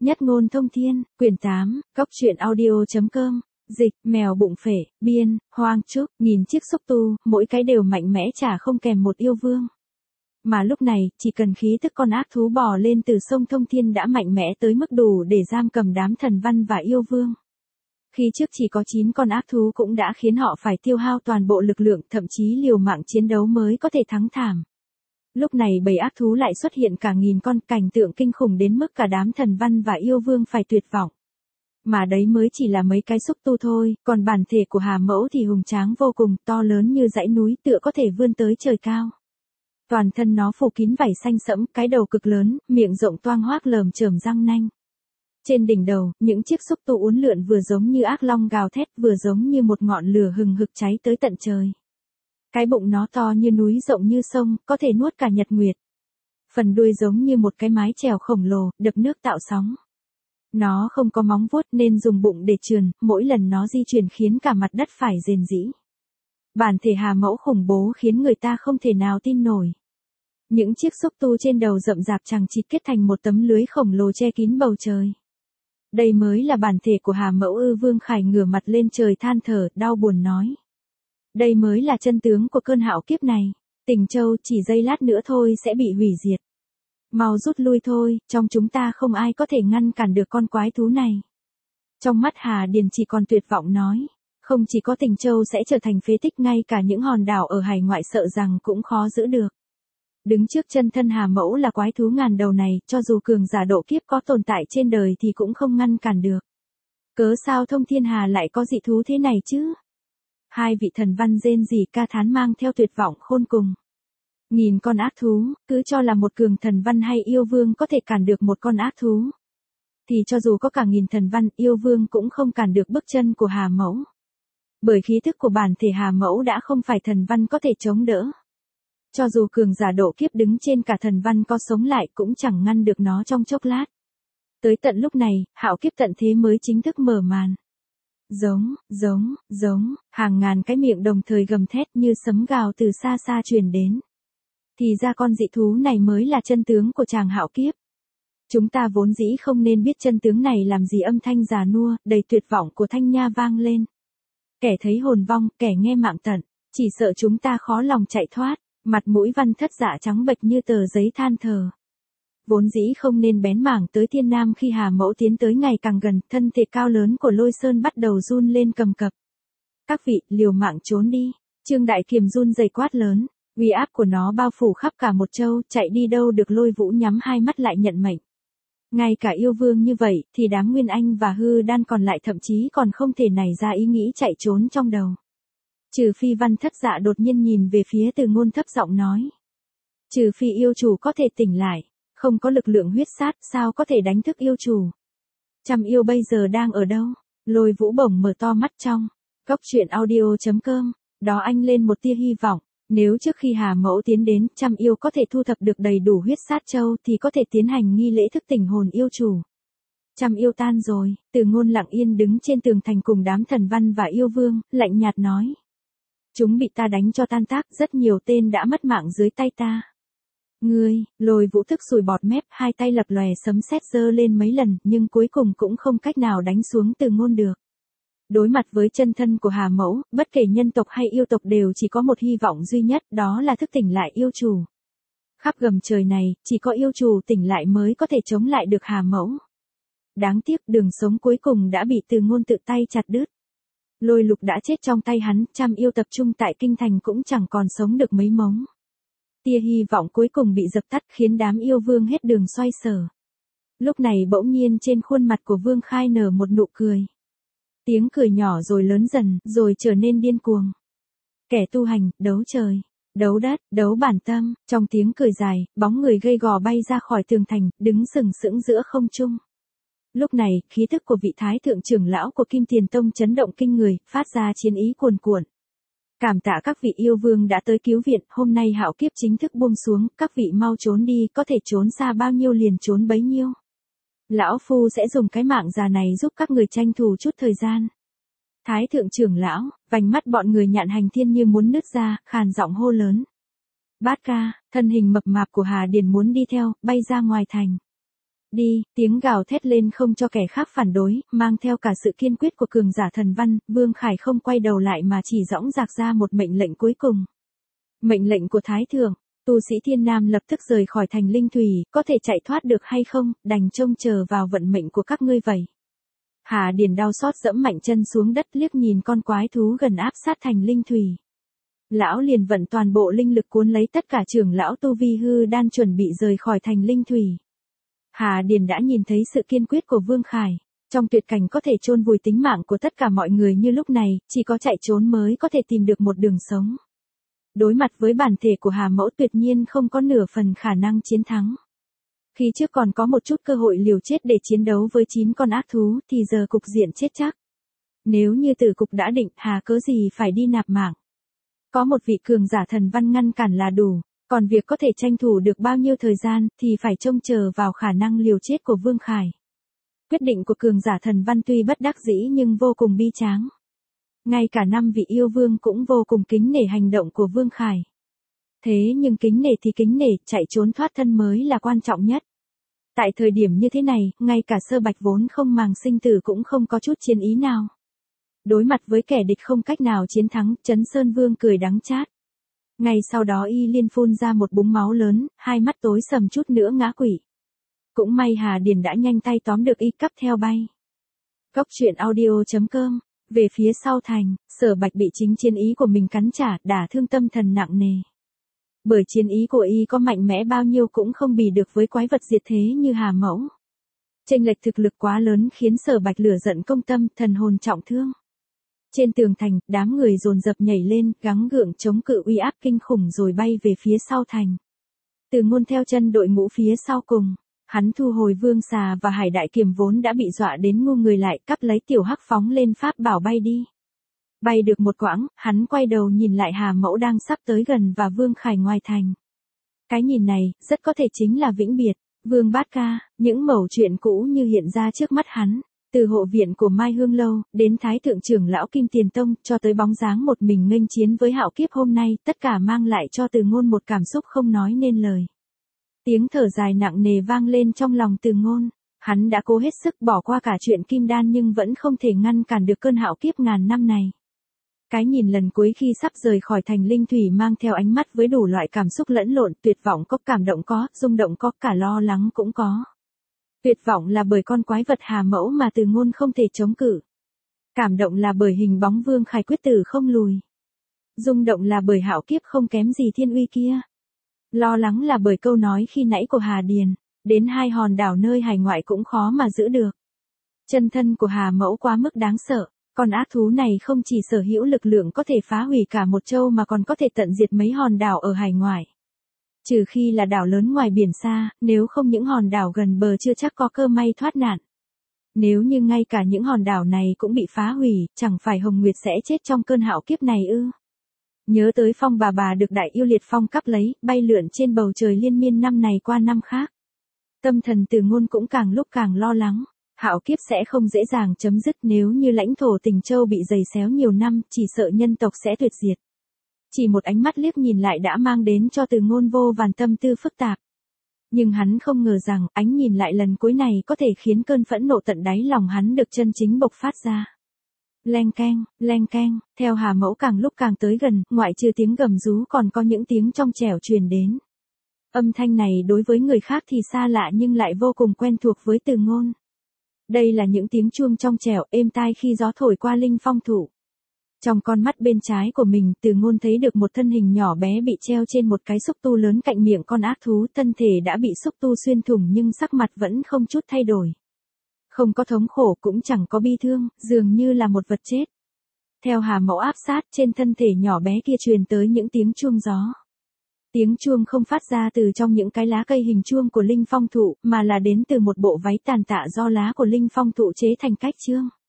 Nhất ngôn thông thiên, quyển 8, Cốc truyện audio.com, dịch, mèo bụng phệ, biên, Hoang Trúc, nghìn chiếc xúc tu, mỗi cái đều mạnh mẽ chả không kèm một yêu vương. Mà lúc này, chỉ cần khí tức con ác thú bò lên từ sông Thông Thiên đã mạnh mẽ tới mức đủ để giam cầm đám thần văn và yêu vương. Khi trước chỉ có 9 con ác thú cũng đã khiến họ phải tiêu hao toàn bộ lực lượng, thậm chí liều mạng chiến đấu mới có thể thắng thảm. Lúc này bầy ác thú lại xuất hiện cả nghìn con, cảnh tượng kinh khủng đến mức cả đám thần văn và yêu vương phải tuyệt vọng. Mà đấy mới chỉ là mấy cái xúc tu thôi, còn bản thể của Hà Mẫu thì hùng tráng vô cùng, to lớn như dãy núi, tựa có thể vươn tới trời cao. Toàn thân nó phủ kín vảy xanh sẫm, cái đầu cực lớn, miệng rộng toang hoác lởm chởm răng nanh. Trên đỉnh đầu, những chiếc xúc tu uốn lượn vừa giống như ác long gào thét, vừa giống như một ngọn lửa hừng hực cháy tới tận trời. Cái bụng nó to như núi, rộng như sông, có thể nuốt cả nhật nguyệt. Phần đuôi giống như một cái mái chèo khổng lồ, đập nước tạo sóng. Nó không có móng vuốt nên dùng bụng để trườn, mỗi lần nó di chuyển khiến cả mặt đất phải rền rĩ. Bản thể Hà Mẫu khủng bố khiến người ta không thể nào tin nổi. Những chiếc xúc tu trên đầu rậm rạp chằng chịt kết thành một tấm lưới khổng lồ che kín bầu trời. Đây mới là bản thể của Hà Mẫu ư? Vương Khải ngửa mặt lên trời than thở, đau buồn nói. Đây mới là chân tướng của cơn hạo kiếp này. Tình Châu chỉ giây lát nữa thôi sẽ bị hủy diệt. Mau rút lui thôi, trong chúng ta không ai có thể ngăn cản được con quái thú này. Trong mắt Hà Điền chỉ còn tuyệt vọng nói. Không chỉ có Tình Châu sẽ trở thành phế tích, ngay cả những hòn đảo ở hải ngoại sợ rằng cũng khó giữ được. Đứng trước chân thân Hà Mẫu là quái thú ngàn đầu này, cho dù cường giả độ kiếp có tồn tại trên đời thì cũng không ngăn cản được. Cớ sao Thông Thiên Hà lại có dị thú thế này chứ? Hai vị thần văn rên rỉ ca thán mang theo tuyệt vọng khôn cùng. Nghìn con ác thú, cứ cho là một cường thần văn hay yêu vương có thể cản được một con ác thú. Thì cho dù có cả nghìn thần văn, yêu vương cũng không cản được bước chân của Hà Mẫu. Bởi khí thức của bản thể Hà Mẫu đã không phải thần văn có thể chống đỡ. Cho dù cường giả độ kiếp đứng trên cả thần văn có sống lại cũng chẳng ngăn được nó trong chốc lát. Tới tận lúc này, hạo kiếp tận thế mới chính thức mở màn. Giống, hàng ngàn cái miệng đồng thời gầm thét như sấm gào từ xa xa truyền đến. Thì ra con dị thú này mới là chân tướng của chàng hạo kiếp. Chúng ta vốn dĩ không nên biết chân tướng này làm gì. Âm thanh già nua, đầy tuyệt vọng của Thanh Nha vang lên. Kẻ thấy hồn vong, kẻ nghe mạng tận, chỉ sợ chúng ta khó lòng chạy thoát. Mặt mũi Văn Thất Dạ trắng bệch như tờ giấy than thở. Vốn dĩ không nên bén mảng tới Thiên Nam, khi Hà Mẫu tiến tới ngày càng gần, thân thể cao lớn của Lôi Sơn bắt đầu run lên cầm cập. Các vị, liều mạng trốn đi. Trương Đại Kiềm run rẩy quát lớn, uy áp của nó bao phủ khắp cả một châu, chạy đi đâu được. Lôi Vũ nhắm hai mắt lại nhận mệnh. Ngay cả yêu vương như vậy, thì đám Nguyên Anh và Hư Đan còn lại thậm chí còn không thể nảy ra ý nghĩ chạy trốn trong đầu. Trừ phi Văn Thất Dạ đột nhiên nhìn về phía Từ Ngôn thấp giọng nói. Trừ phi yêu chủ có thể tỉnh lại, không có lực lượng huyết sát sao có thể đánh thức yêu chủ. Trăm yêu bây giờ đang ở đâu? Lôi Vũ bỗng mở to mắt trong. Cốc truyện audio.com, đó anh lên một tia hy vọng. Nếu trước khi Hà Mẫu tiến đến, trăm yêu có thể thu thập được đầy đủ huyết sát châu thì có thể tiến hành nghi lễ thức tỉnh hồn yêu chủ. Trăm yêu tan rồi, Từ Ngôn lặng yên đứng trên tường thành cùng đám thần văn và yêu vương, lạnh nhạt nói. Chúng bị ta đánh cho tan tác, rất nhiều tên đã mất mạng dưới tay ta. Ngươi, Lôi Vũ thức sùi bọt mép, hai tay lập lòe sấm sét giơ lên mấy lần, nhưng cuối cùng cũng không cách nào đánh xuống Từ Ngôn được. Đối mặt với chân thân của Hà Mẫu, bất kể nhân tộc hay yêu tộc đều chỉ có một hy vọng duy nhất, đó là thức tỉnh lại yêu chủ. Khắp gầm trời này, chỉ có yêu chủ tỉnh lại mới có thể chống lại được Hà Mẫu. Đáng tiếc, đường sống cuối cùng đã bị Từ Ngôn tự tay chặt đứt. Lôi Lục đã chết trong tay hắn, trăm yêu tập trung tại kinh thành cũng chẳng còn sống được mấy mống. Tia hy vọng cuối cùng bị dập tắt khiến đám yêu vương hết đường xoay sở. Lúc này bỗng nhiên trên khuôn mặt của Vương Khai nở một nụ cười. Tiếng cười nhỏ rồi lớn dần, rồi trở nên điên cuồng. Kẻ tu hành, đấu trời, đấu đất, đấu bản tâm. Trong tiếng cười dài, bóng người gầy gò bay ra khỏi tường thành, đứng sừng sững giữa không trung. Lúc này, khí thức của vị thái thượng trưởng lão của Kim Tiền Tông chấn động kinh người, phát ra chiến ý cuồn cuộn. Cảm tạ các vị yêu vương đã tới cứu viện, hôm nay hạo kiếp chính thức buông xuống, các vị mau trốn đi, có thể trốn xa bao nhiêu liền trốn bấy nhiêu. Lão Phu sẽ dùng cái mạng già này giúp các người tranh thủ chút thời gian. Thái thượng trưởng lão, vành mắt bọn người Nhạn Hành Thiên như muốn nứt ra, khàn giọng hô lớn. Bát ca, thân hình mập mạp của Hà Điền muốn đi theo, bay ra ngoài thành. Đi, tiếng gào thét lên không cho kẻ khác phản đối, mang theo cả sự kiên quyết của cường giả thần văn, Vương Khải không quay đầu lại mà chỉ dõng dạc ra một mệnh lệnh cuối cùng. Mệnh lệnh của Thái Thượng, tu sĩ Thiên Nam lập tức rời khỏi thành Linh Thủy, có thể chạy thoát được hay không, đành trông chờ vào vận mệnh của các ngươi vậy. Hà Điền đau xót dẫm mạnh chân xuống đất liếc nhìn con quái thú gần áp sát thành Linh Thủy. Lão liền vận toàn bộ linh lực cuốn lấy tất cả trưởng lão tu vi hư đan chuẩn bị rời khỏi thành Linh Thủy. Hà Điền đã nhìn thấy sự kiên quyết của Vương Khải. Trong tuyệt cảnh có thể chôn vùi tính mạng của tất cả mọi người như lúc này, chỉ có chạy trốn mới có thể tìm được một đường sống. Đối mặt với bản thể của Hà Mẫu tuyệt nhiên không có nửa phần khả năng chiến thắng. Khi trước còn có một chút cơ hội liều chết để chiến đấu với 9 con ác thú thì giờ cục diện chết chắc. Nếu như tử cục đã định, hà cớ gì phải đi nạp mạng. Có một vị cường giả thần văn ngăn cản là đủ, còn việc có thể tranh thủ được bao nhiêu thời gian thì phải trông chờ vào khả năng liều chết của Vương Khải. Quyết định của cường giả thần văn tuy bất đắc dĩ nhưng vô cùng bi tráng. Ngay cả 5 vị yêu vương cũng vô cùng kính nể hành động của Vương Khải. Thế nhưng kính nể thì kính nể, chạy trốn thoát thân mới là quan trọng nhất. Tại thời điểm như thế này, ngay cả Sơ Bạch vốn không màng sinh tử cũng không có chút chiến ý nào. Đối mặt với kẻ địch không cách nào chiến thắng, Trấn Sơn Vương cười đắng chát. Ngay sau đó y liên phun ra một búng máu lớn, hai mắt tối sầm chút nữa ngã quỵ. Cũng may Hà Điền đã nhanh tay tóm được y cắp theo bay. Góc truyện audio.com. Về phía sau thành, Sở Bạch bị chính chiến ý của mình cắn trả, đả thương tâm thần nặng nề. Bởi chiến ý của y có mạnh mẽ bao nhiêu cũng không bì được với quái vật diệt thế như Hà Mẫu. Chênh lệch thực lực quá lớn khiến Sở Bạch lửa giận công tâm, thần hồn trọng thương. Trên tường thành, đám người dồn dập nhảy lên, gắng gượng chống cự uy áp kinh khủng rồi bay về phía sau thành. Từ Ngôn theo chân đội ngũ phía sau cùng, hắn thu hồi vương xà và hải đại kiềm vốn đã bị dọa đến ngu người lại, cắp lấy tiểu hắc phóng lên pháp bảo bay đi. Bay được một quãng, hắn quay đầu nhìn lại Hà Mẫu đang sắp tới gần và Vương Khải ngoài thành. Cái nhìn này, rất có thể chính là vĩnh biệt, Vương Bát Ca, những mẩu chuyện cũ như hiện ra trước mắt hắn. Từ hộ viện của Mai Hương Lâu, đến Thái Thượng trưởng lão Kim Tiền Tông, cho tới bóng dáng một mình nghênh chiến với Hạo Kiếp hôm nay, tất cả mang lại cho Từ Ngôn một cảm xúc không nói nên lời. Tiếng thở dài nặng nề vang lên trong lòng Từ Ngôn, hắn đã cố hết sức bỏ qua cả chuyện Kim Đan nhưng vẫn không thể ngăn cản được cơn Hạo Kiếp ngàn năm này. Cái nhìn lần cuối khi sắp rời khỏi thành Linh Thủy mang theo ánh mắt với đủ loại cảm xúc lẫn lộn, tuyệt vọng có, cảm động có, rung động có, cả lo lắng cũng có. Tuyệt vọng là bởi con quái vật Hà Mẫu mà Từ Ngôn không thể chống cự. Cảm động là bởi hình bóng Vương Khải quyết tử không lùi. Rung động là bởi Hạo Kiếp không kém gì thiên uy kia. Lo lắng là bởi câu nói khi nãy của Hà Điền, đến 2 hòn đảo nơi hải ngoại cũng khó mà giữ được. Chân thân của Hà Mẫu quá mức đáng sợ, con ác thú này không chỉ sở hữu lực lượng có thể phá hủy cả một châu mà còn có thể tận diệt mấy hòn đảo ở hải ngoại. Trừ khi là đảo lớn ngoài biển xa, nếu không những hòn đảo gần bờ chưa chắc có cơ may thoát nạn. Nếu như ngay cả những hòn đảo này cũng bị phá hủy, chẳng phải Hồng Nguyệt sẽ chết trong cơn hạo kiếp này ư? Nhớ tới Phong bà được Đại Yêu Liệt Phong cắp lấy, bay lượn trên bầu trời liên miên năm này qua năm khác. Tâm thần Từ Ngôn cũng càng lúc càng lo lắng. Hạo kiếp sẽ không dễ dàng chấm dứt, nếu như lãnh thổ Tình Châu bị giày xéo nhiều năm, chỉ sợ nhân tộc sẽ tuyệt diệt. Chỉ một ánh mắt liếc nhìn lại đã mang đến cho Từ Ngôn vô vàn tâm tư phức tạp. Nhưng hắn không ngờ rằng, ánh nhìn lại lần cuối này có thể khiến cơn phẫn nộ tận đáy lòng hắn được chân chính bộc phát ra. Leng keng, theo Hà Mẫu càng lúc càng tới gần, ngoại trừ tiếng gầm rú còn có những tiếng trong trẻo truyền đến. Âm thanh này đối với người khác thì xa lạ nhưng lại vô cùng quen thuộc với Từ Ngôn. Đây là những tiếng chuông trong trẻo, êm tai khi gió thổi qua linh phong thụ. Trong con mắt bên trái của mình, Từ Ngôn thấy được một thân hình nhỏ bé bị treo trên một cái xúc tu lớn cạnh miệng con ác thú, thân thể đã bị xúc tu xuyên thủng nhưng sắc mặt vẫn không chút thay đổi. Không có thống khổ cũng chẳng có bi thương, dường như là một vật chết. Theo Hà Mẫu áp sát, trên thân thể nhỏ bé kia truyền tới những tiếng chuông gió. Tiếng chuông không phát ra từ trong những cái lá cây hình chuông của linh phong thụ, mà là đến từ một bộ váy tàn tạ do lá của linh phong thụ chế thành cách chương.